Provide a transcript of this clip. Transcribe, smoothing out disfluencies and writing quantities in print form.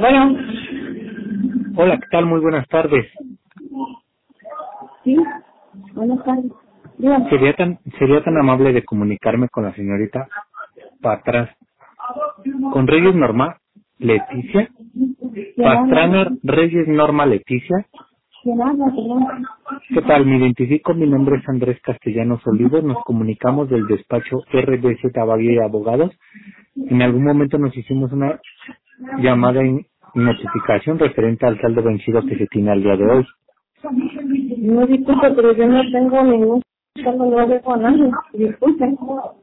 Bueno, Hola, ¿qué tal? Muy buenas tardes. sí, buenas tardes. Dígame. Sería tan amable de comunicarme con la señorita Patras, con Reyes Norma Leticia, ¿Quién habla? Pastrana Reyes Norma Leticia. ¿Quién habla, señor? ¿Qué tal? Me identifico, mi nombre es Andrés Castellanos Olivos, nos comunicamos del despacho RBZ Baguía y Abogados. En algún momento nos hicimos una llamada en notificación referente al saldo vencido que se tiene al día de hoy. No, disculpe, pero yo no tengo ningún saldo, no debo a nadie. Disculpe.